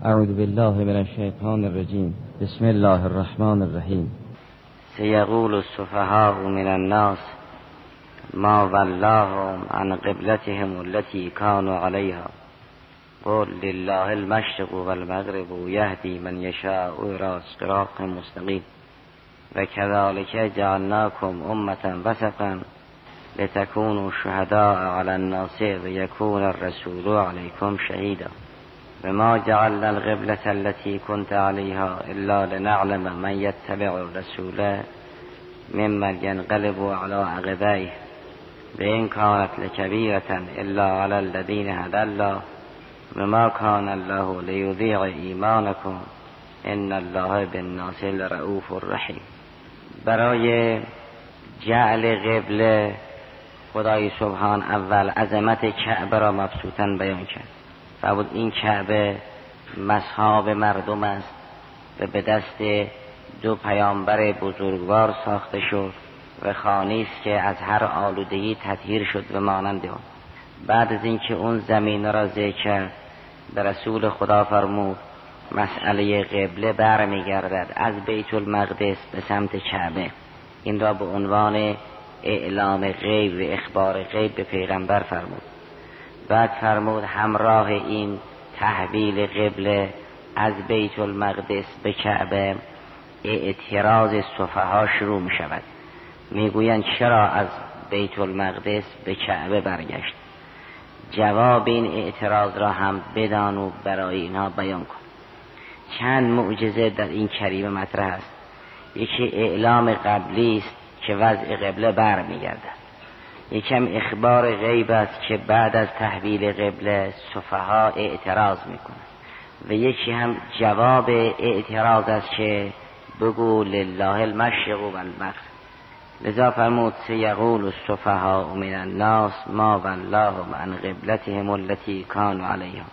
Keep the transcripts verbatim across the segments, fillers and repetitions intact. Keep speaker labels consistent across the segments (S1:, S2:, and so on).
S1: اعوذ بالله من الشیطان الرجیم. بسم الله الرحمن الرحیم. سیقول السفهاء من الناس ما ولاهم عن قبلتهم التي كانوا عليها قل لله المشرق والمغرب يهدي من يشاء الى صراط مستقيم وكذلك جعلناكم أمة وسطا لتكونوا شهداء على الناس ويكون الرسول عليكم شهيدا وما جعلنا القبلة التي كنت عليها إلا لنعلم من يتبع الرسول ممن ينقلب على عقبيه وإن كانت لكبيرة إلا على الذين هدى الله وما كان الله ليضيع إيمانكم ان الله بالناس لرؤوف رحیم. برای جعل قبله خدای سبحان اول عظمت کعبه را مبسوطاً بیان کرد. فرمود این کعبه مصحاب مردم است و به دست دو پیامبر بزرگوار ساخته شد و خانه‌ای است که از هر آلودگی تطهیر شد و مانند آن. بعد از اینکه اون زمین را ذکر کرد به رسول خدا فرمود مسئله قبله برمیگردد از بیت المقدس به سمت کعبه. این را به عنوان اعلام غیب و اخبار غیب به پیغمبر فرمود. بعد فرمود همراه این تحویل قبله از بیت المقدس به کعبه اعتراض سفها شروع می شود. می گویند چرا از بیت المقدس به کعبه برگشت؟ جواب این اعتراض را هم بدان و برای اینها بیان کن. چند معجزه در این کریمه مطرح است. یکی اعلام قبلی است که وضع قبله برمیگردد. یکم اخبار غیب است که بعد از تحویل قبله سفها اعتراض میکنند و یکی هم جواب اعتراض است که بگو لله المشرق و المغرب. لذا فرمود سیقول السفهاء من الناس ما ولاهم عن قبلتهم التي كانوا عليها.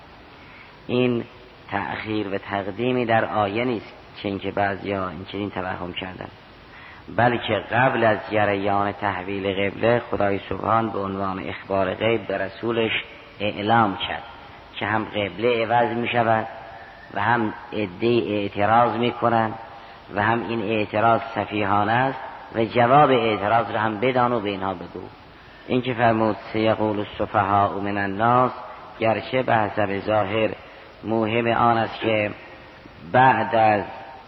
S1: این تأخیر و تقدیمی در آیه نیست چون که بعضیا این توهم کردن، بلکه قبل از جریان تحویل قبله خدای سبحان به عنوان اخبار غیب به رسولش اعلام کرد که هم قبله عوض می شود و هم عده‌ای اعتراض می کنند و هم این اعتراض سفیهانه است و جواب اعتراض را هم بدان و به اینها بگو. این که فرمود سیقول السفهاء من الناس، گرچه به حسب ظاهر مهم آن است که بعد از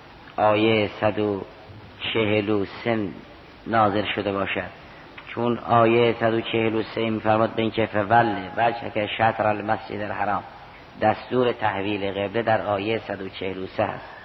S1: آیه صد و چهل و سه نازل شده باشد، چون آیه صد و چهل و سه می‌فرماد به این که فول وجهک شطر المسجد الحرام، دستور تحویل قبله در آیه صد و چهل و سه است.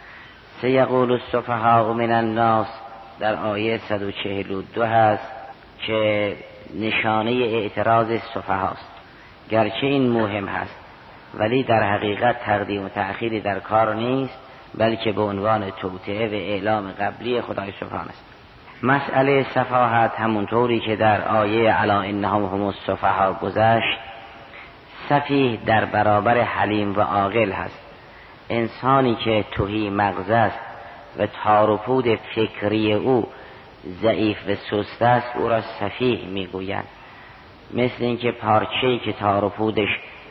S1: سیقول السفهاء من الناس در آیه صد و چهل و دو هست که نشانه اعتراض سفهاست. گرچه این مهم هست ولی در حقیقت تقدیم و تأخیری در کار نیست، بلکه به عنوان توطئه و اعلام قبلی خدای سبحان است. مسئله سفاهت همونطوری که در آیه الا انهم هم السفهاء گذشت، سفیه در برابر حلیم و عاقل هست. انسانی که تهی مغز است و تار و پود فکری او ضعیف و سست است او را سفیه میگویند. مثل اینکه پارچه‌ای که تار و پودش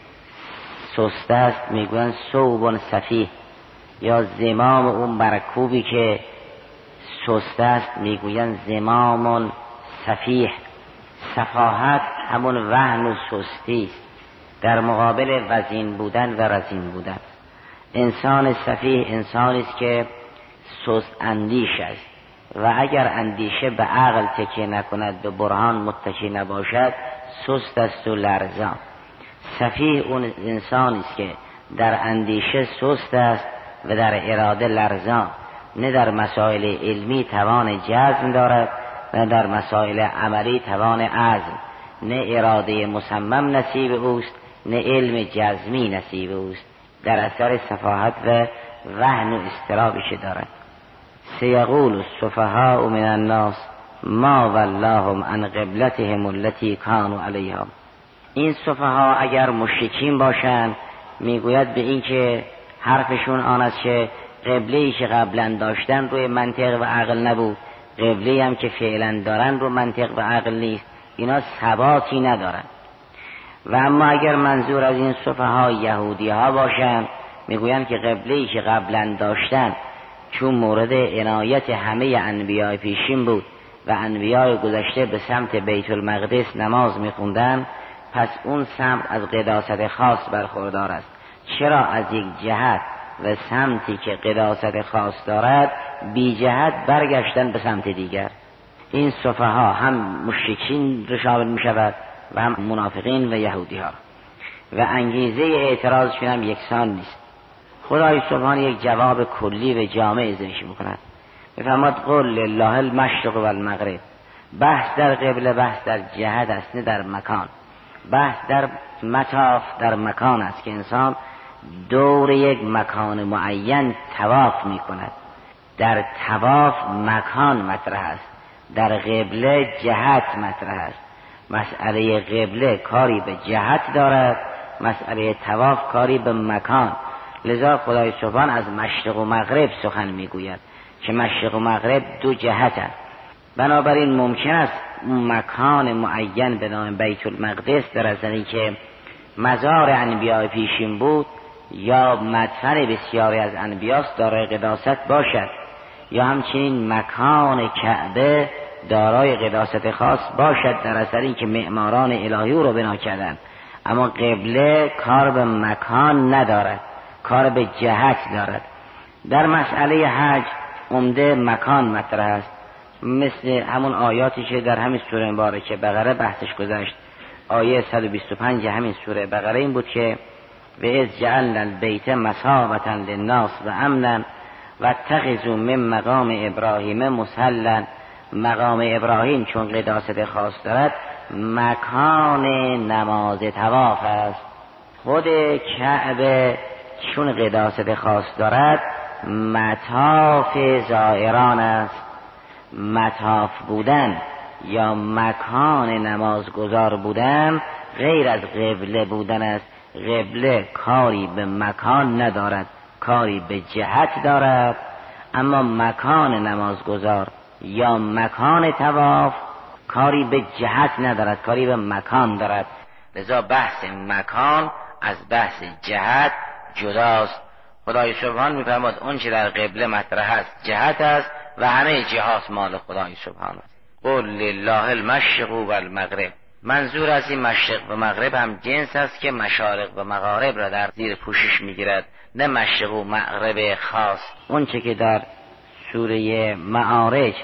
S1: سست است میگویند ثوب سفیه، یا زمام اون مرکوبی که سست است میگویند زمام سفیه. سفاهت همون وهن و سستی است در مقابل وزین بودن و رزین بودن. انسان سفیه انسانی است که سست اندیش است و اگر اندیشه به عقل تکیه نکند، به برهان متکی نباشد، سست است و لرزان. سفیه اون انسانی است که در اندیشه سست است و در اراده لرزان، نه در مسائل علمی توان جزم دارد نه در مسائل عملی توان عزم، نه اراده مصمم نصیب اوست نه علم جزمی نصیب اوست، در اثر سفاهت و وهن و اضطرابش دارد. سیقول السفهاء من الناس ما ولاهم عن قبلتهم التي كانوا عليها. این سفها اگر مشرکین باشند میگوید به این که حرفشون آن است که قبله‌ای که قبلا داشتن روی منطق و عقل نبود، قبله‌ای هم که فعلا دارن رو منطق و عقل نیست، اینا ثباتی ندارن. و اما اگر منظور از این سفها یهودی ها باشند میگویند که قبله‌ای که قبلا داشتن چون مورد عنایت همه انبیاء پیشین بود و انبیاء گذشته به سمت بیت المقدس نماز میخوندن، پس اون سمت از قداست خاص برخوردار است. چرا از یک جهت و سمتی که قداست خاص دارد بی جهت برگشتن به سمت دیگر؟ این سفها هم مشرکین رو شامل می شود و هم منافقین و یهودی ها، و انگیزه اعتراضشون هم یکسان نیست. خدای سبحان یک جواب کلی و جامع ذکر میکند، میفرماد قل لله المشرق و المغرب. بحث در قبله بحث در جهت است، نه در مکان. بحث در مطاف در مکان است که انسان دور یک مکان معین طواف میکند. در طواف مکان مطرح است، در قبله جهت مطرح است. مسئله قبله کاری به جهت دارد، مسئله طواف کاری به مکان. لذا خدای سبحان از مشرق و مغرب سخن میگوید که مشرق و مغرب دو جهت است. بنابراین ممکن است مکان معین به نام بیت المقدس در ازلی که مزار انبیاء پیشین بود یا مدفن بسیاری از انبیاست دارای قداست باشد، یا همچنین مکان کعبه دارای قداست خاص باشد در اثری که معماران الهی رو بنا کردند. اما قبله کار به مکان ندارد، کار به جهت دارد. در مسئله حج عمده مکان مطرح است، مثل همون آیاتی که در همین سوره مبارکه بقره بحثش گذشت. آیه صد و بیست و پنج همین سوره بقره این بود که و اذ جعلنا البیت مثابة للناس و امنا و اتخذوا من مقام ابراهیم مصلا. مقام ابراهیم چون قداست خاص دارد مکان نماز طواف است. خود کعبه چون قداست خاص دارد مطاف زائران است. مطاف بودن یا مکان نمازگزار بودن غیر از قبله بودن است. قبله کاری به مکان ندارد، کاری به جهت دارد، اما مکان نمازگزار یا مکان طواف کاری به جهت ندارد، کاری به مکان دارد. لذا بحث مکان از بحث جهت جداست. خدای سبحان میفرماد اون چه در قبله مطرح است جهت است و همه جهات مال خدای سبحان است. قل لله المشرق و المغرب. منظور از این مشرق و مغرب هم جنس است که مشارق و مغارب را در زیر پوشش میگیرد، نه مشرق و مغرب خاص. اون چه که در سوره معارج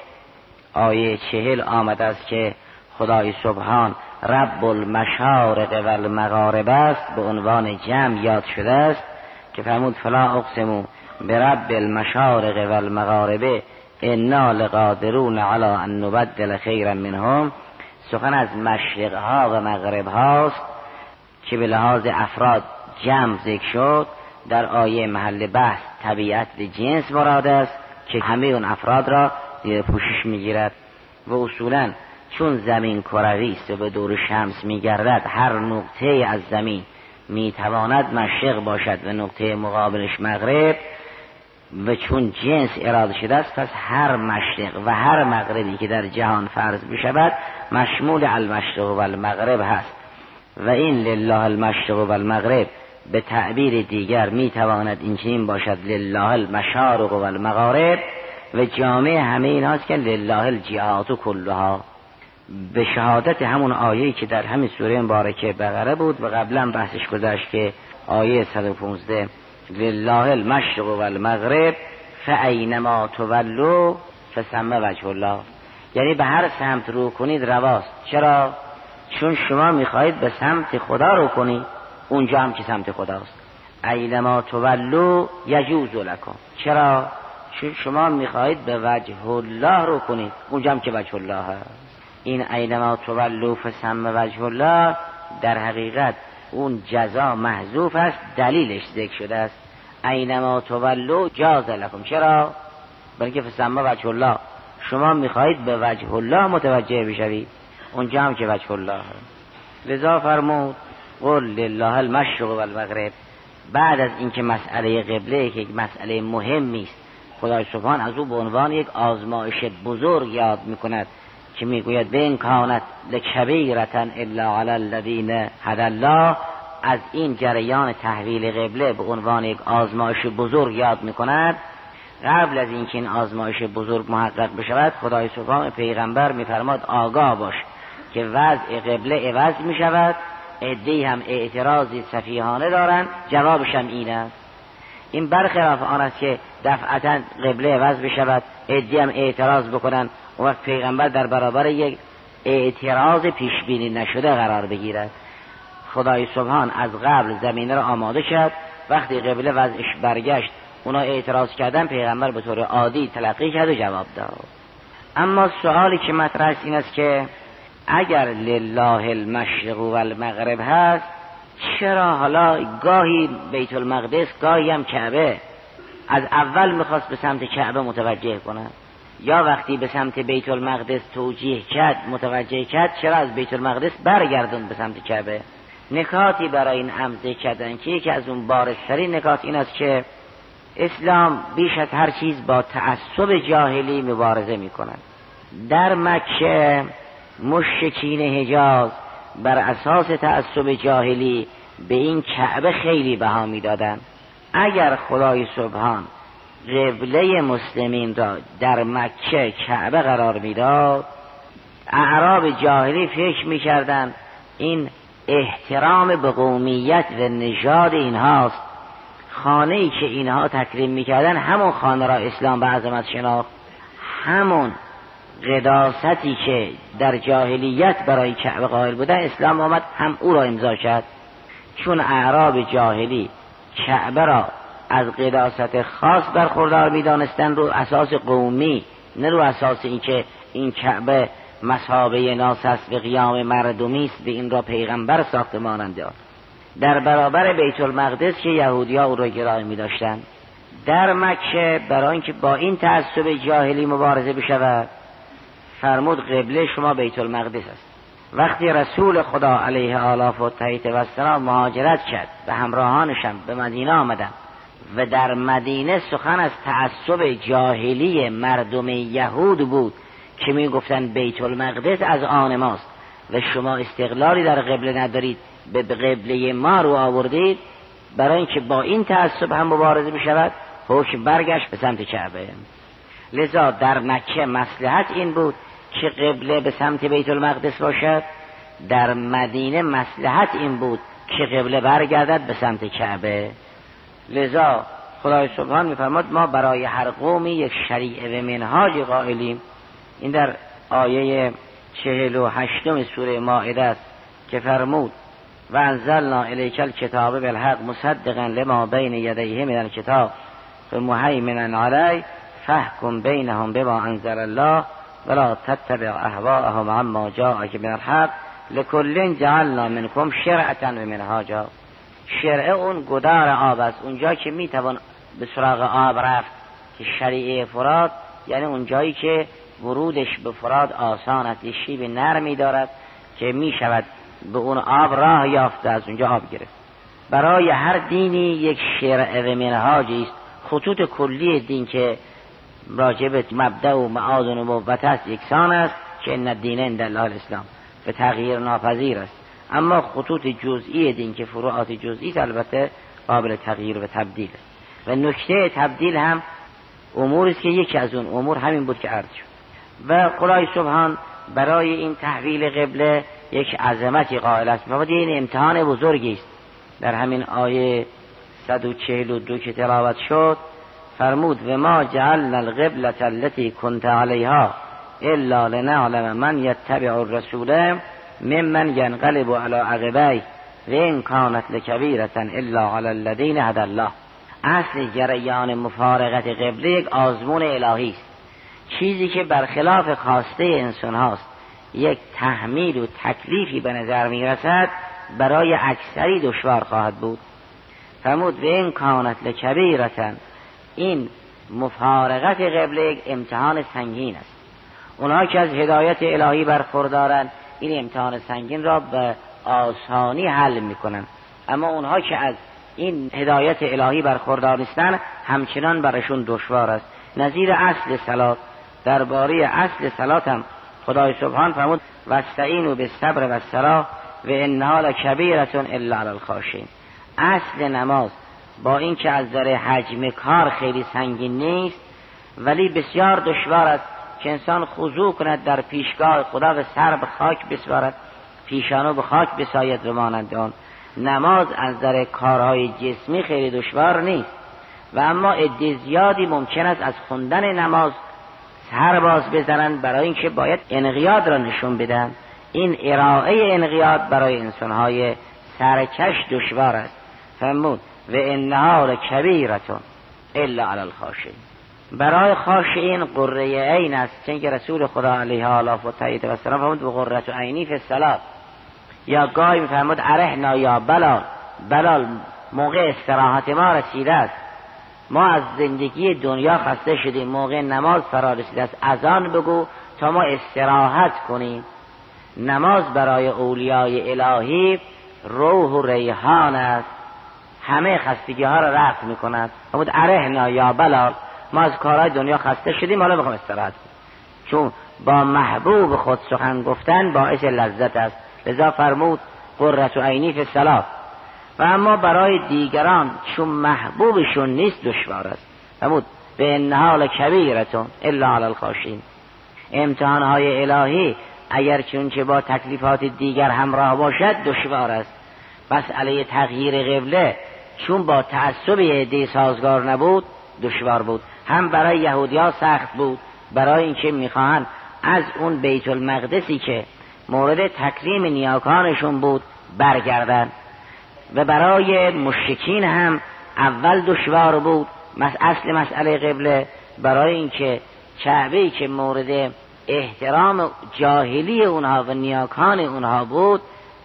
S1: آیه چهل آمده است که خدای سبحان رب المشارق و المغارب است، به عنوان جمع یاد شده است که فرمود فلا اقسمو برب المشارق و المغارب انا لقادرون علی ان نبدل خیرا منهم. سخن از مشرق ها و مغرب هاست که به لحاظ افراد جمع ذکر شد. در آیه محل بحث طبیعت جنس مراد است که همه اون افراد را زیر پوشش میگیرد و اصولا چون زمین کروی است و به دور شمس میگردد هر نقطه از زمین میتواند مشرق باشد و نقطه مقابلش مغرب، و چون جنس اراده شده است پس هر مشرق و هر مغربی که در جهان فرض بشود مشمول المشرق و المغرب هست. و این لله المشرق و المغرب به تعبیر دیگر میتواند این چنین باشد لله المشارق و المغارب، و جامع همه این هاست که لله الجهات کلها، به شهادت همون آیه‌ای که در همین سوره مبارکه بقره بود و قبلا بحثش گذشت که آیه صد و پانزده لله المشرق و المغرب فاینما تولوا فثم وجه الله. یعنی به هر سمت رو کنید رواست. چرا؟ چون شما میخواهید به سمت خدا رو کنید، اونجا هم که سمت خداست. اینما تولوا یجوز لکم. چرا؟ چون شما میخواهید به وجه الله رو کنید، اونجا هم که وجه الله هست. این اینما تولوا فثم وجه الله در حقیقت اون جزا محذوف است، دلیلش ذکر شده است. اینما تولوا جاز لکم. چرا؟ بلکه فثم وجه الله، شما میخواهید به وجه الله متوجه بشوید، اونجا هم که وجه الله هست. لذا فرمود قل لله المشرق و المغرب. بعد از اینکه مسئله قبله که یک مسئله مهمی است خدای سبحان از او به عنوان یک آزمایش بزرگ یاد میکند که میگوید بین کانت لکبیرة الا علی الذین هدی الله از این جریان تحویل قبله به عنوان یک آزمایش بزرگ یاد میکند، قبل از اینکه این آزمایش بزرگ محقق بشود خدای سبحان پیغمبر میفرماد آگاه باش که وضع قبله عوض میشود، عده‌ای هم اعتراضی سفیهانه دارند، جوابش هم این است. این برخلاف آن است که دفعتا قبله عوض بشود، عده‌ای هم اعتراض بکنند، اون وقت پیغمبر در برابر یک اعتراض پیش بینی نشده قرار بگیرد. خدای سبحان از قبل زمینه را آماده کرد، وقتی قبله وضعش برگشت اونا اعتراض کردن، پیغمبر به طور عادی تلقی کرد و جواب داد. اما سوالی که مطرح است این است که اگر لله المشرق و المغرب هست، چرا حالا گاهی بیت المقدس گاهی هم کعبه؟ از اول میخواست به سمت کعبه متوجه کنه، یا وقتی به سمت بیت المقدس توجیه کرد متوجه کرد، چرا از بیت المقدس برگردون به سمت کعبه؟ نکاتی برای این امضا کردن که یکی از اون بارزترین نکات این است که اسلام بیش از هر چیز با تعصب جاهلی مبارزه می کند. در مکه مشرکین حجاز بر اساس تعصب جاهلی به این کعبه خیلی بها می دادن. اگر خدای سبحان قبله مسلمین را در مکه کعبه قرار می داد، اعراب جاهلی فکر می کردن این احترام به قومیت و نژاد اینهاست، خانه‌ای که اینها تکریم می‌کردن همون خانه را اسلام به عظمت شناخت، همون قداستی که در جاهلیت برای کعبه قائل بودن اسلام آمد هم او را امضا کرد. چون اعراب جاهلی کعبه را از قداست خاص برخوردار می‌دانستند، رو اساس قومی، نه رو اساس اینکه این کعبه مثابه ناس است به قیام مردمی است، به این را پیغمبر ساختمانند داد. در برابر بیت المقدس که یهودی‌ها او را گرای می‌داشتند، در مکه برای اینکه با این تعصب جاهلی مبارزه بشود فرمود قبله شما بیت المقدس است. وقتی رسول خدا علیه آلاف و تحیط و السلام مهاجرت کرد و همراهانشم به مدینه آمدند و در مدینه سخن از تعصب جاهلی مردم یهود بود که می گفتن بیت المقدس از آن ماست و شما استقلالی در قبله ندارید، به قبله ما رو آوردید، برای اینکه با این تعصب هم مبارزه بشود حکم برگشت به سمت کعبه. لذا در مکه مصلحت این بود که قبله به سمت بیت المقدس باشد، در مدینه مصلحت این بود که قبله برگردد به سمت کعبه. لذا خدای سبحان می‌فرماد ما برای هر قومی یک شریعه و منهاج قائلیم. این در آیه چهل و هشتم سوره مائده است که فرمود و انزلنا الیک الکتاب بالحق مصدقا لما بین یدیه من الکتاب و مهیمنا علیه فاحکم بینهم بما انزل الله ولا تتبع اهواءهم عما جاءک من الحق لکل جعلنا منکم شرعة و منهاجا. شرع اون گدار آب است، اونجا که میتوان به سراغ آب رفت که شریعه فرات، یعنی اونجایی که ورودش به فرات آسان است، شیب نرمی دارد که می شود به اون آب راه یافته از اونجا آب گرفت. برای هر دینی یک شرع و منهاجی است. خطوط کلی دین که راجب مبدأ و معاد و نبوت است یکسان است که ان الدین عند الله الاسلام و تغییر ناپذیر است، اما خطوط جزئی دین که فروعات جزئی البته قابل تغییر و تبدیل است و نکته تبدیل هم امور است که یکی از اون امور همین بود که عرض شد. و خدای سبحان برای این تحویل قبله یک عظمتی قائل است و این امتحان بزرگی است. در همین آیه صد و چهل و دو که تلاوت شد فرمود و ما جعلنا القبلة التي كنت عليها الا لنعلم من يتبع الرسول ممن ينقلب على عقبيه وان كانت لكبيرة الا على الذين هدى الله. اصل جریان مفارقت قبله یک آزمون الهی است، چیزی که برخلاف خواسته انسان هاست، یک تحمیل و تکلیفی به نظر می رسد برای اکثری دشوار خواهد بود. فرمود و این کانت لکبیرتن، این مفارقت قبله یک امتحان سنگین است. اونها که از هدایت الهی برخوردارند این امتحان سنگین را به آسانی حل می کنند، اما اونها که از این هدایت الهی برخوردار نیستند همچنان برشون دشوار است. نظیر اصل صلات، درباره اصل صلات هم خدای سبحان فرمود واستعینوا بالصبر والصلاة و انها لکبیرة الا علی الخاشعین. اصل نماز با اینکه از نظر حجم کار خیلی سنگین نیست، ولی بسیار دشوار است که انسان خضوع کند در پیشگاه خدا و سر به خاک بسپارد، پیشانو به خاک بساید و مانند آن. نماز از نظر کارهای جسمی خیلی دشوار نیست و اما عده زیادی ممکن است از خوندن نماز سر باز بزنند برای اینکه باید انقیاد را نشون بدن. این ارائه انقیاد برای انسانهای سرکش دشوار است. فرمود و انها لکبیرة الا علی الخاشعین. برای خاشعین قره عین است، چون که رسول خدا علیه آله و تایید و سلام فرمود و قرة عینی فی الصلاة. یا گاهی میفرمود ارحنا یا بلال، بلال موقع استراحت ما رسیده است، ما از زندگی دنیا خسته شدیم، موقع نماز فرا رسیده است، اذان بگو تا ما استراحت کنیم. نماز برای اولیای الهی روح و ریحان است، همه خستگی ها را رفع میکند. فرمود ارحنا یا بلال، ما از کارهای دنیا خسته شدیم، حالا میخوام استراحت کنیم. چون با محبوب خود سخن گفتن باعث لذت است، لذا فرمود قرة عینی فی الصلاة. و اما برای دیگران چون محبوبشون نیست دشوار است. فرمود به انها لکبیرة الا علی الخاشعین. امتحانهای الهی اگر چونچه با تکلیفات دیگر همراه باشد دشوار است. مسئله تغییر قبله چون با تعصب عده سازگار نبود دشوار بود. هم برای یهودیان سخت بود، برای اینکه میخواهند از اون بیت المقدسی که مورد تکریم نیاکانشون بود برگردن، و برای مشرکین هم اول دشوار بود اصل مسئله قبله، برای اینکه کعبه‌ای که مورد احترام جاهلی اونها و نیاکان اونها بود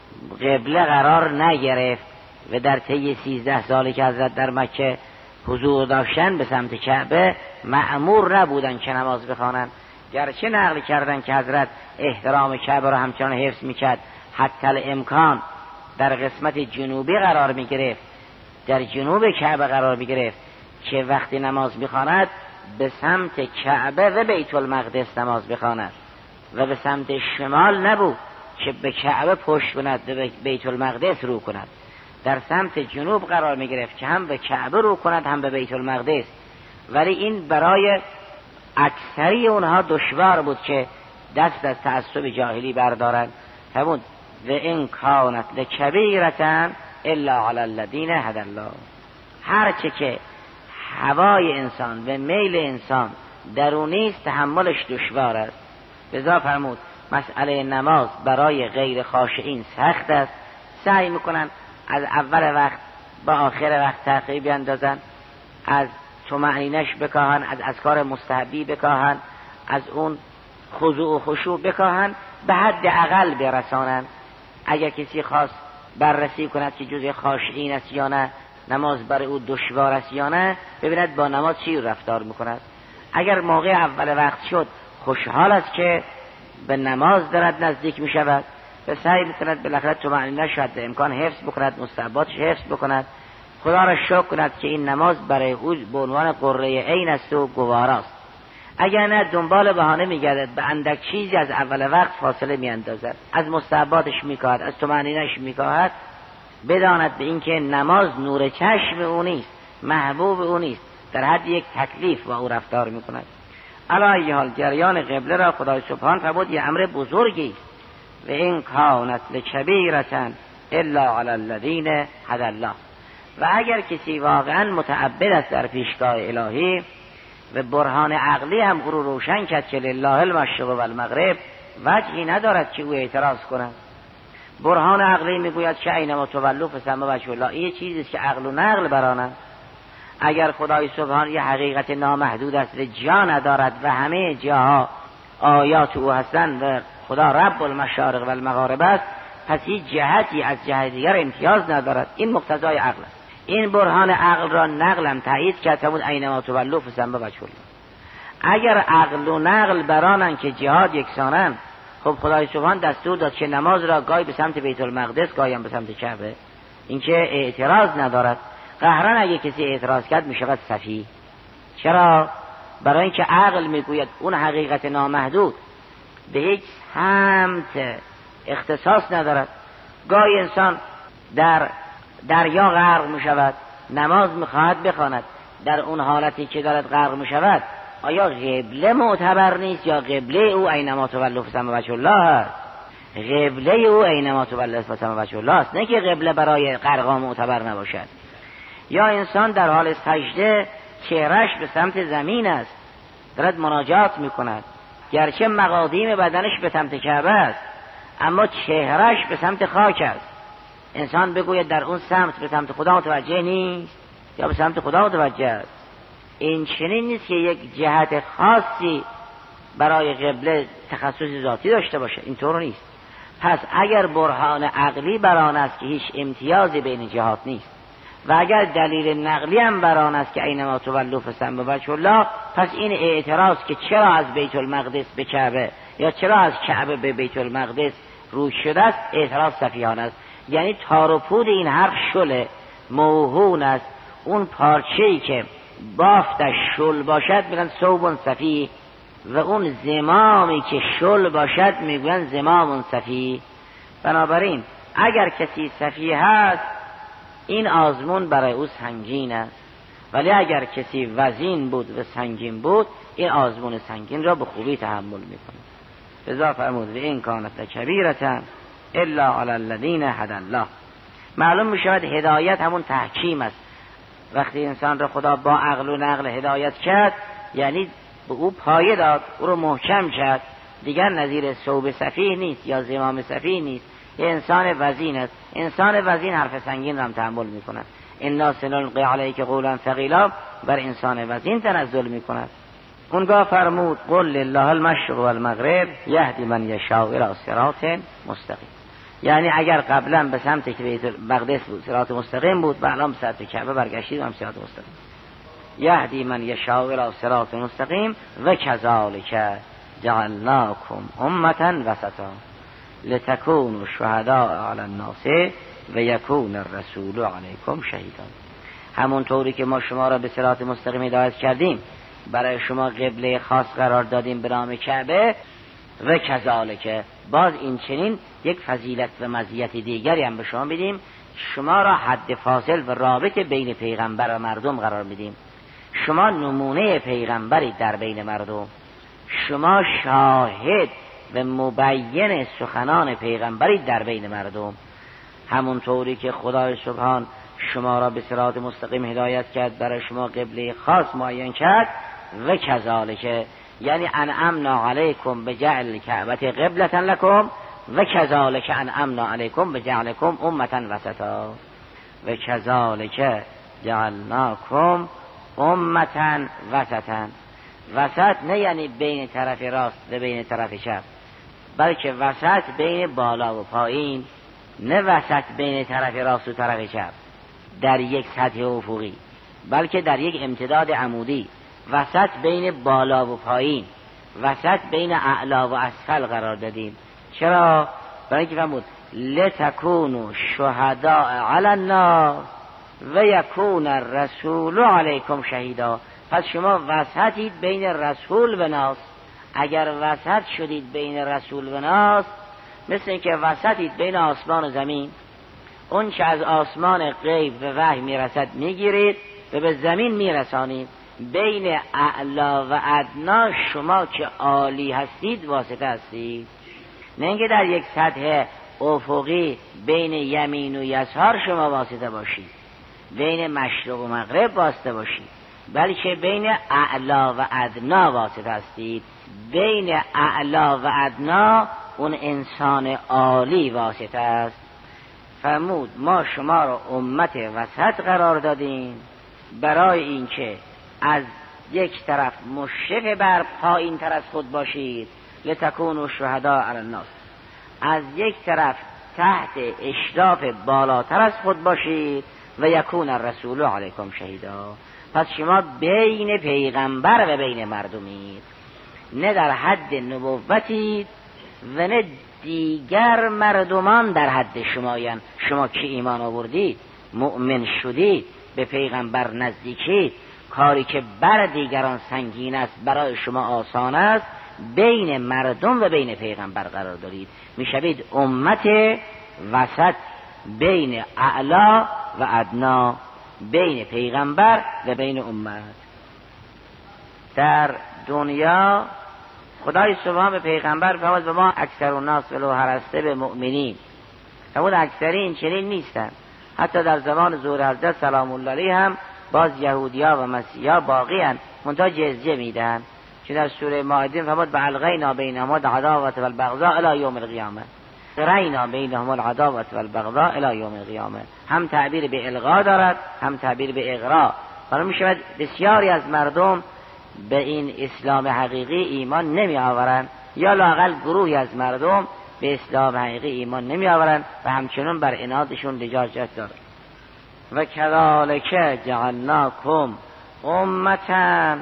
S1: قبله قرار نگرفت و در طی سیزده سالی که حضرت در مکه حضور داشتن به سمت کعبه مأمور نبودن که نماز بخوانند. گرچه نقل کردن که حضرت احترام کعبه را همچنان حفظ میکرد، حتی الامکان در قسمت جنوبی قرار میگرفت، در جنوب کعبه قرار میگرفت که وقتی نماز میخواند به سمت کعبه و بیت المقدس نماز بخواند و به سمت شمال نبود که به کعبه پشت کند و به بیت المقدس رو کند. در سمت جنوب قرار میگرفت که هم به کعبه رو کند هم به بیت المقدس. ولی این برای اکثری اونها دشوار بود که دست از تعصب جاهلی بردارند. همون و این کانت لکبیرة الا علی الذین هدی الله. هرچه که هوای انسان و میل انسان درونی است تحملش دشوار است. لذا فرمود مسئله نماز برای غیر خاشعین سخت است. سعی میکنن از اول وقت با آخر وقت تعقیب بیندازن، از طمأنینش بکاهن، از اذکار مستحبی بکاهن، از اون خضوع و خشوع بکاهن، به حد اقل برسانن. اگر کسی خواست بررسی کند که جزء خاشعین است یا نه، نماز برای او دشوار است یا نه، ببیند با نماز چی رفتار میکند. اگر موقع اول وقت شد خوشحال است که به نماز دارد نزدیک میشود و سعی میکند بالاخره طمأنینه شد امکان حفظ بکند، مستحباتش حفظ بکند، خدا را شکر کند که این نماز برای او به عنوان قره عین است و گواراست. اگر نه دنبال بهانه میگردد، به اندک چیزی از اول وقت فاصله میاندازد، از مستحباتش میکاهد، از طمأنینه‌اش میکاهد، بداند به اینکه نماز نور چشم او نیست، محبوب او نیست، در حد یک تکلیف با او رفتار میکند. علی حال جریان قبله را خدای سبحان فرمود یه امر بزرگی است. و این کانت لکبیرة الا علی الذین هدی الله. و اگر کسی واقعا متعبد است در پیشگاه الهی و برهان عقلی هم او رو روشن کرد که لله المشرق و المغرب، وجهی ندارد که او اعتراض کند. برهان عقلی میگوید که اینما تولوا فثم وجه الله. این چیزی است که عقل و نقل برانند. اگر خدای سبحان یه حقیقت نامحدود است و جا ندارد و همه جاها آیات او هستند و خدا رب المشارق و المغارب است، پس هیچ جهتی از جهت دیگر امتیاز ندارد. این مقتضای عقل است. این برهان عقل را نقلم تایید کرد فرمود اینما تولوا فثم وجه الله. اگر عقل و نقل برانند که جهاد یکسانند، خب خدای سبحان دستور داد که نماز را گاهی به سمت بیت المقدس گاهی هم به سمت کعبه. این که اعتراض ندارد. قهرن اگه کسی اعتراض کرد میشود سفیه. چرا؟ برای اینکه عقل میگوید اون حقیقت نامحدود به هیچ سمت اختصاص ندارد. گاهی انسان در دریا غرق می شود، نماز می خواهد بخواند، در اون حالتی که دارد غرق می شود آیا قبله معتبر نیست یا قبله او اینما تولوا فثم وجه الله است؟ قبله او اینما تولوا فثم وجه الله است، نه که قبله برای غرقا معتبر نباشد. یا انسان در حال سجده چهرش به سمت زمین است، دارد مناجات می کند، گرچه مقادیم بدنش به سمت کعبه است اما چهرش به سمت خاک است. انسان بگوید در اون سمت به سمت خدا متوجه نیست یا به سمت خدا متوجه است. این چنین نیست که یک جهت خاصی برای قبله تخصص ذاتی داشته باشه، اینطور نیست. پس اگر برهان عقلی بر آن است که هیچ امتیازی بین جهات نیست و اگر دلیل نقلی هم بر آن است که اینما تولوا فثم وجه الله، پس این اعتراض که چرا از بیت المقدس به کعبه یا چرا از کعبه به بیت المقدس روی شده است اعتراض سفیهانه است. یعنی تار و پود این حرف شل موهون است. اون پارچه‌ای که بافتش شل باشد میگن ثوب صفی و اون زمامی که شل باشد میگن زمام صفی. بنابراین اگر کسی صفی هست این آزمون برای او سنگین است، ولی اگر کسی وزین بود و سنگین بود این آزمون سنگین را به خوبی تحمل میکنه. لذا فرمود و این کانت کبیرة الا علی الذین هدی الله. معلوم میشود هدایت همون تحکیم است. وقتی انسان را خدا با عقل و نقل هدایت کرد یعنی به او پایه داد، او رو محکم کرد، دیگر نظیر ثوب صفیح نیست یا زمام صفیح نیست، یه انسان وزین است. انسان وزین حرف سنگین را هم تحمل میکند. انا سنلقی علیک قولا ثقیلا، بر انسان وزین تنزل میکند. اونگاه فرمود قل لله المشرق والمغرب یهدی من یشاء الی صراط مستقیم. یعنی اگر قبلا به سمت بیت المقدس بود صراط مستقیم بود و الان به سمت کعبه برگشتید هم صراط مستقیم. یهدی من یشاء الی صراط مستقیم و کذالک جعلناکم امة وسطا لتکونوا شهداء علی الناس و یکون الرسول علیکم شهیدا. همونطوری که ما شما را به صراط مستقیم هدایت کردیم، برای شما قبله خاص قرار دادیم به نام کعبه، و کذالک باز این چنین یک فضیلت و مزیت دیگری هم به شما میدیم، شما را حد فاصل و رابط بین پیغمبر و مردم قرار میدیم. شما نمونه پیغمبری در بین مردم، شما شاهد و مبین سخنان پیغمبری در بین مردم. همونطوری که خدای سبحان شما را به صراط مستقیم هدایت کرد، برای شما قبله خاص معین کرد. و کذالک یعنی انعمنا علیکم بجعل کعبه قبلة لکم و کذالک انعمنا علیکم بجعلکم امة وسطا و کذالک جعلناکم امة وسطا. وسط نه یعنی بین طرف راست و بین طرف چپ، بلکه وسط بین بالا و پایین، نه وسط بین طرف راست و طرف چپ در یک سطح افقی، بلکه در یک امتداد عمودی. وسط بین بالا و پایین، وسط بین اعلا و اسفل قرار دادیم. چرا؟ برای اینکه فرمود لتکونوا شهداء علی الناس و یکون الرسول علیکم شهیدا. پس شما وسطید بین رسول و ناس. اگر وسط شدید بین رسول و ناس، مثل اینکه وسطید بین آسمان و زمین، اون چه از آسمان غیب و وحی میرسد میگیرید و به زمین میرسانید. بین اعلا و ادنا شما که عالی هستید واسطه هستید، نه اینکه در یک سطح افقی بین یمین و یسار شما واسطه باشید، بین مشرق و مغرب واسطه باشید، بلکه بین اعلا و ادنا واسطه هستید. بین اعلا و ادنا اون انسان عالی واسطه است. فرمود ما شما را امت وسط قرار دادیم برای اینکه از یک طرف مشرف بر پایین تر از خود باشید، لتکونوا شهداء علی الناس، از یک طرف تحت اشراف بالاتر از خود باشید، و یکون الرسول علیکم شهیدا. پس شما بین پیغمبر و بین مردمید، نه در حد نبوتید و نه دیگر مردمان در حد شمایند. شما که ایمان آوردید، مؤمن شدید، به پیغمبر نزدیکید، کاری که بر دیگران سنگین است برای شما آسان است، بین مردم و بین پیغمبر قرار دارید، میشوید امت وسط بین اعلا و ادنا، بین پیغمبر و بین امت. در دنیا خدای سبحان به پیغمبر فرمود و ما اکثر الناس ولو حرصت بمؤمنین، فرمود اکثرین چنین نیستن. حتی در زمان ظهور حضرت سلام الله علیه هم باز یهودیا و مسیحا باقی ان، منتها جزیه میدن. که در سوره مائده فرمود فالقینا بینهم العداوة والبغضاء الی یوم القیامه، قرینا بینهم العداوة والبغضاء الی یوم القیامه. هم تعبیر به الغا دارد، هم تعبیر به اغرا. برای می شود بسیاری از مردم به این اسلام حقیقی ایمان نمی آورند، یا لااقل گروهی از مردم به اسلام حقیقی ایمان نمی آورند و همچنان بر عنادشون لجاجت دارند. و کذالک جعلناکم امة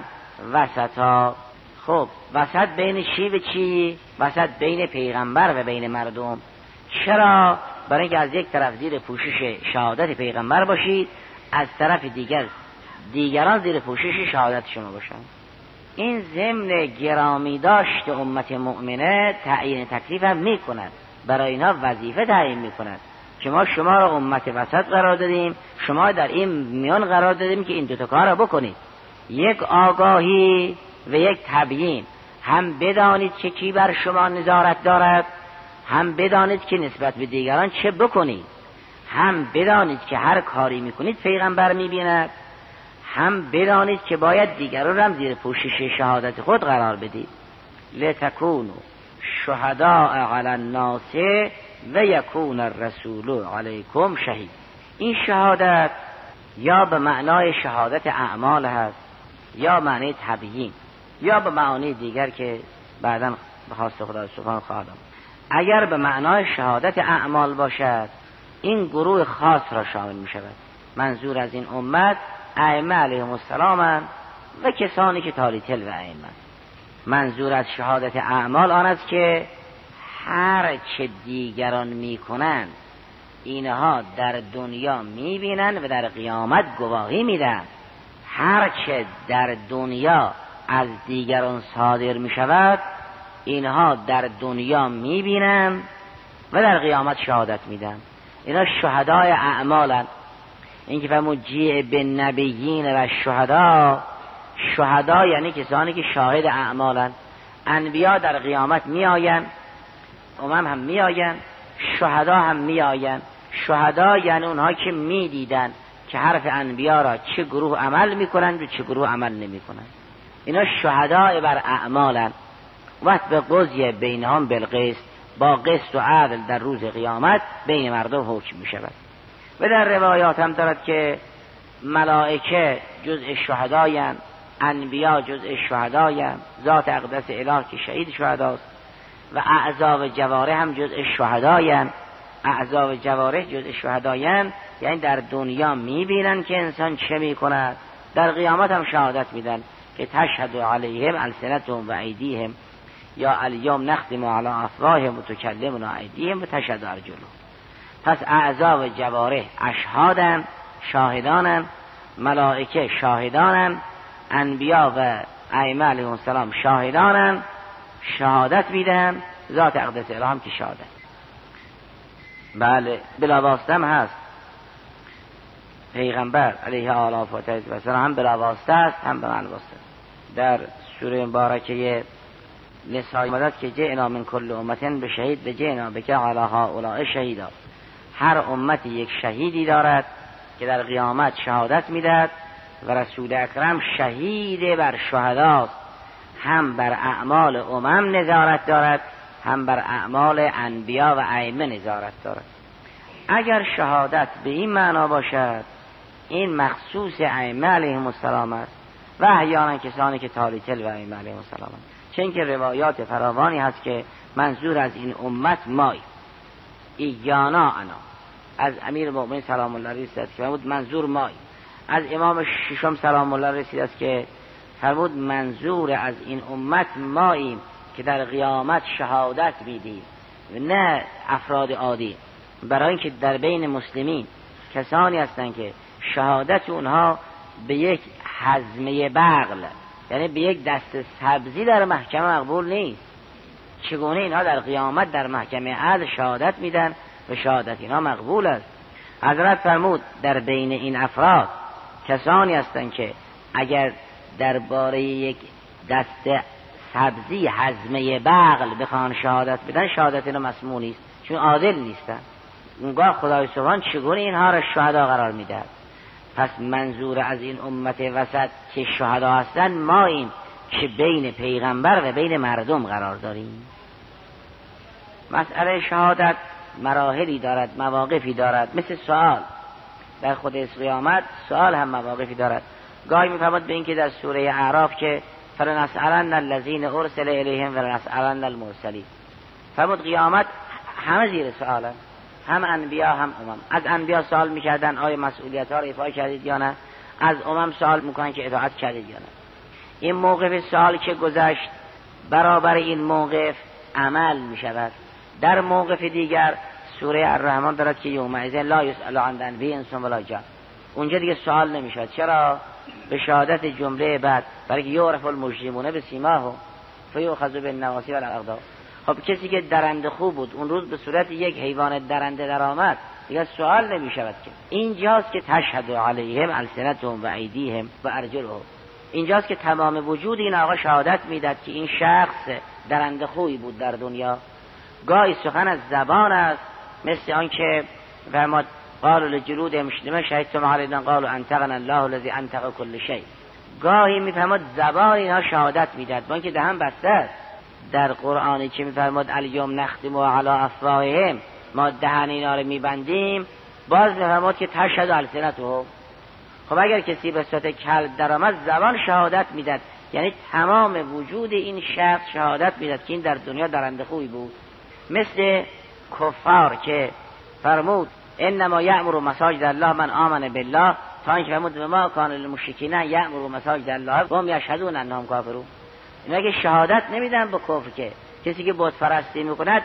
S1: وسطا. خب وسط بین چی و چی؟ وسط بین پیغمبر و بین مردم. چرا؟ برای اینکه از یک طرف زیر پوشش شهادت پیغمبر باشید، از طرف دیگر دیگران زیر پوشش شهادت شما باشند. این ضمن گرامی داشت امت مؤمنه تعیین تکلیف هم می کند، برای اینا وظیفه تعیین می کند که ما شما را امت وسط قرار دادیم، شما در این میان قرار دادیم که این دوتا کار را بکنید. یک آگاهی و یک تبیین، هم بدانید که کی بر شما نظارت دارد، هم بدانید که نسبت به دیگران چه بکنید، هم بدانید که هر کاری میکنید پیغمبر میبیند، هم بدانید که باید دیگران هم زیر پوشش شهادت خود قرار بدید. لتکونوا شهداء علی الناس و یکون الرسول علیکم شهید. این شهادت یا به معنای شهادت اعمال هست، یا معنی تبیین، یا به معانی دیگر که بعداً به خواست خدا سبحانه خواهدم. اگر به معنای شهادت اعمال باشد، این گروه خاص را شامل می شود. منظور از این امت ائمه علیهم السلام و کسانی که تالی تل و ائمه. منظور از شهادت اعمال آن است که هر چه دیگران می کنند اینها در دنیا می بینند و در قیامت گواهی می دهند. هر چه در دنیا از دیگران صادر می شود اینها در دنیا می بینند و در قیامت شهادت می دهند. اینا شهدای اعمالند. این که فرمود جیع به نبیین و شهدا، شهدا یعنی کسانی که شاهد اعمالند. انبیا در قیامت می آیند، امم هم می آیند، شهدا هم می آیند. شهدا یعنی اونها که می دیدند که حرف انبیا را چه گروه عمل می کنند و چه گروه عمل نمی کنند. اینا شهدای بر اعمالند. وقت به قضیه بینهم بالقسط، با قسط و عدل در روز قیامت بین مردم حکم می شود. و در روایات هم دارد که ملائکه جزء شهدایند، انبیا جزء شهدایند، ذات اقدس اله که شهید شهداست، و اعضا و جوارح هم جزء شهدایند. اعضا و جوارح جزء شهدایند یعنی در دنیا میبینن که انسان چه میکند، در قیامت هم شهادت میدن که تشهد علیهم السنتهم و ایدیهم، یا الیوم نختم علی افواههم و تکلمنا ایدیهم و تشهد ارجلهم. پس اعضا و جوارح اشهادن، شاهدانن، ملائکه شاهدانن، انبیا و ائمه علیهم السلام شاهدانن، شهادت میدن، ذات اقدس اله هم که شهادت. بله بلاواسطه هم هست، پیغمبر علیه آلاف و تایید و سلام هم بلاواسطه است هم به معنواسطه. در سوره مبارکه نساء مدد که جئنا من کل امتن به شهید و جئنا بک علی هؤلاء شهیدا. هر امت یک شهیدی دارد که در قیامت شهادت میدهد و رسول اکرم شهید بر شهداست، هم بر اعمال امم نظارت دارد، هم بر اعمال انبیا و ائمه نظارت دارد. اگر شهادت به این معنا باشد این مخصوص ائمه علیهم السلام است و احیانا کسانی که تالی تل و ائمه علیهم السلام است. چون که روایات فراوانی هست که منظور از این امت مای ایانا انا، از امیر المؤمنین سلام الله علیه رسید که فرمود منظور مای. از امام ششم سلام الله رسید است که فرمود منظور از این امت ماییم که در قیامت شهادت میدیم، نه افراد عادی. برای اینکه در بین مسلمین کسانی هستند که شهادت اونها به یک حزمه بغل، یعنی به یک دست سبزی در محکمه مقبول نیست. چگونه اینها در قیامت در محکمه عدل شهادت میدن
S2: و شهادت اینا مقبول است. حضرت فرمود در بین این افراد کسانی هستند که اگر درباره یک دسته سبزی هضمه بغل بخوان شهادت بدن، شهادت اینا مسموع نیست، چون عادل نیستن. اونگاه خدای سبحان چگونه اینها را شهدا قرار میده؟ پس منظور از این امت وسط که شهدا هستن ما این که بین پیغمبر و بین مردم قرار داریم. مسئله شهادت مراحلی دارد، مواقفی دارد، مثل سوال در خود قیامت سوال هم مواقفی دارد. گاهی میفرماد به این که در سوره اعراف که فلنسألن الذین ارسل الیهم ولنسألن المرسلین، فرمود قیامت همه زیر سوالن، هم انبیا هم امم. از انبیا سوال میکردن آیا مسئولیت ها رو ایفا کردید یا نه، از امم سوال میکنن که اطاعت کردید یا نه. این موقف سوال که گذشت برابر این موقف عمل میشود. در موقف دیگر سوره الرحمن دارد که یومئذ لا یسأل عن ذنب انس ولا جان، اونجا دیگه سوال نمیشد. چرا؟ به شهادت جمله بعد، برای که یعرف المجرمون بسیماهم فیؤخذ بالنواصی والاقدام. خب کسی که درنده خوب بود اون روز به صورت یک حیوان درنده در آمد، دیگه سوال نمی شود. که اینجاست که تشهد علیهم السنتهم و ایدیهم و ارجلهم، اینجاست که تمام وجود این آقا شهادت میداد که این شخص درنده خوبی بود در دنیا. گاهی سخن از زبان است، مثل آن که فرمود قالوا لجلودهم لما شهدتم علینا قالوا انطقنا الله الذی انطق كل شیء. گاهی میفرماد زبان اینها شهادت میداد با اینکه دهن بسته است. در قرآنی که میفرماد الیوم نختم علی افواههم، ما دهن اینا رو میبندیم، باز میفرماد که تشهد السنتهم. خب اگر کسی به صورت کلب درآمد زبان شهادت میداد، یعنی تمام وجود این شخص شهادت میداد که این در دنیا درنده خوبی بود. مثل کفار که فرمود انما یأمر مساجد الله من آمن بالله، تا اینکه فرمود ما کان للمشرکین یأمر مساجد الله و هم یشهدون انهم کافرون. اینا که شهادت نمیدن به کفر، که کسی که بت پرستی میکند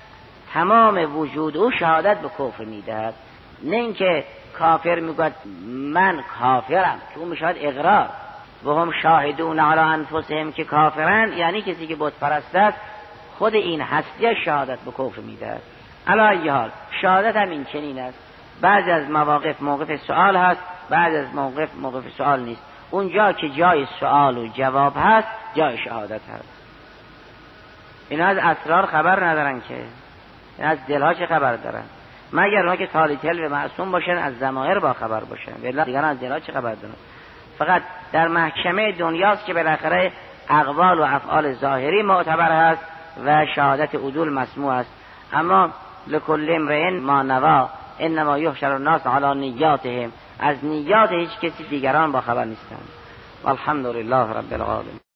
S2: تمام وجود او شهادت به کفر میدهد، نه اینکه کافر میگوید من کافرم، که اون میشود اقرار. و هم شاهدون علی انفسهم که کافرن، یعنی کسی که بت پرست است خود این هستی شهادت به کفر میدهد. علی ای حال شهادت هم این چنین است. بعضی از مواقف موقف سوال هست، بعضی از موقف موقف سوال نیست. اونجا که جای سوال و جواب هست جای شهادت هست. اینا از اسرار خبر ندارن، که اینا از دلها چه خبر دارن؟ مگر اونا که تالیتل و معصوم باشن از ضمایر با خبر باشن، ولی دیگران از دلها چه خبر دارن؟ فقط در محکمه دنیاست که بالاخره اقوال و افعال ظاهری معتبر هست و شهادت عدول مسموع است. اما لکل امرئ ما نوا انما یحشر الناس علی نیاتهم، از نیات هیچ کسی دیگران با خبر نیستند. والحمد لله رب العالمین.